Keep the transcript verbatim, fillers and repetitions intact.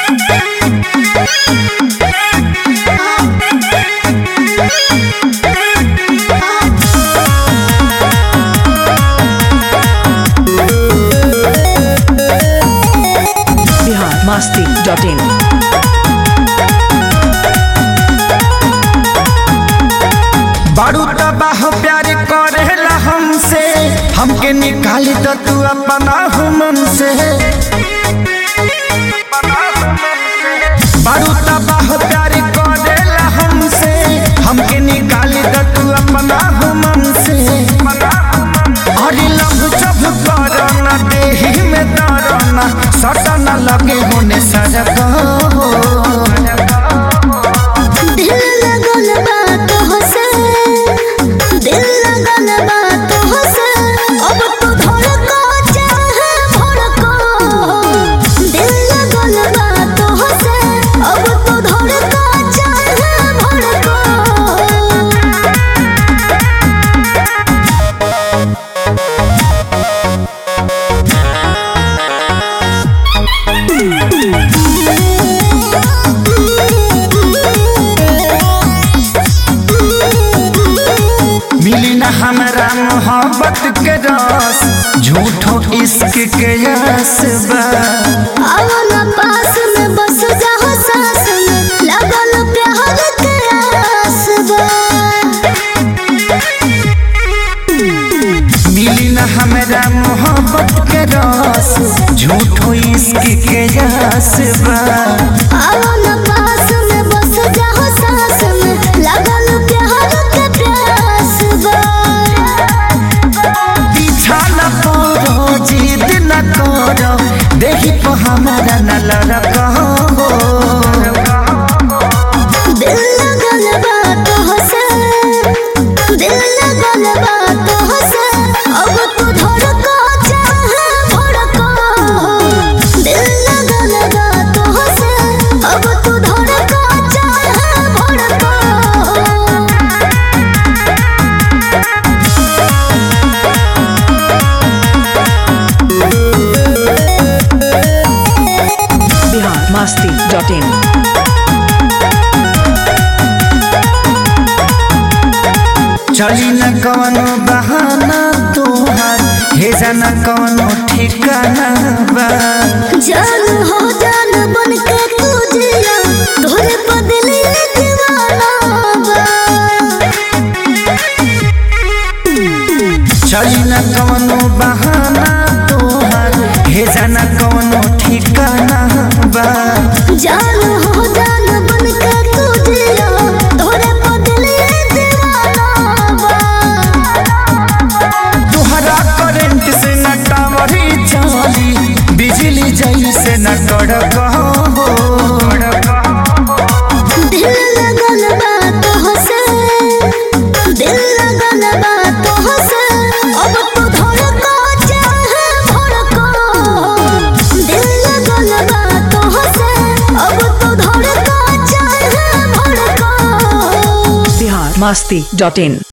masti dot in बारू तबाह प्यार करेला हमसे, हमके निकाल दो तू अपना हुमन से। बारू तबाह प्यार करेला हमसे, हमके निकाल दो तू अपना हुमन से। अरे लव जब करना देही में दरना, सटा न लगे होने सजग हो। मिली न हमरा मोहब्बत के रस, झूठो इश्क के यस बा। आवना पास में बस जाओ सास में, लगल प्यार के आस बा। मिली न हमरा मोहब्बत के रस, झूठो इश्क के यस बा। आवना पास में बस जाओ सास में, लगल प्यार के प्यास बा। पीछा न पड़ो, जिद न करो, देखी तो हमारा न लड़का हो। दिल लगल बात हसे, दिल लगल बात हसे, अब तू धड़का चाहे भड़का। दिल लगल बात हसे, अब तू धड़का चाहे भड़का। Bihar masti dot in चली न कवनो बहाना तोहार, भेजा न कवनो ठिकाना बा। जान हो जान बन के तू जिया, तोरे बदले दीवाना बा। चली न कवनो बहाना तोहार, भेजा न कवनो ठिकाना बा। जान हो जान बन के तू जिया, तोरे बदले दीवाना बा। तोहरा करंट से न टावरी चली, बिजली जैसे न कड़क हो। दिल लगल बात हसे, दिल लगल बात हसे, अब तू धड़का चाहे भड़का। दिल लगल बात हसे, अब तू धड़का चाहे भड़का। Bihar masti dot in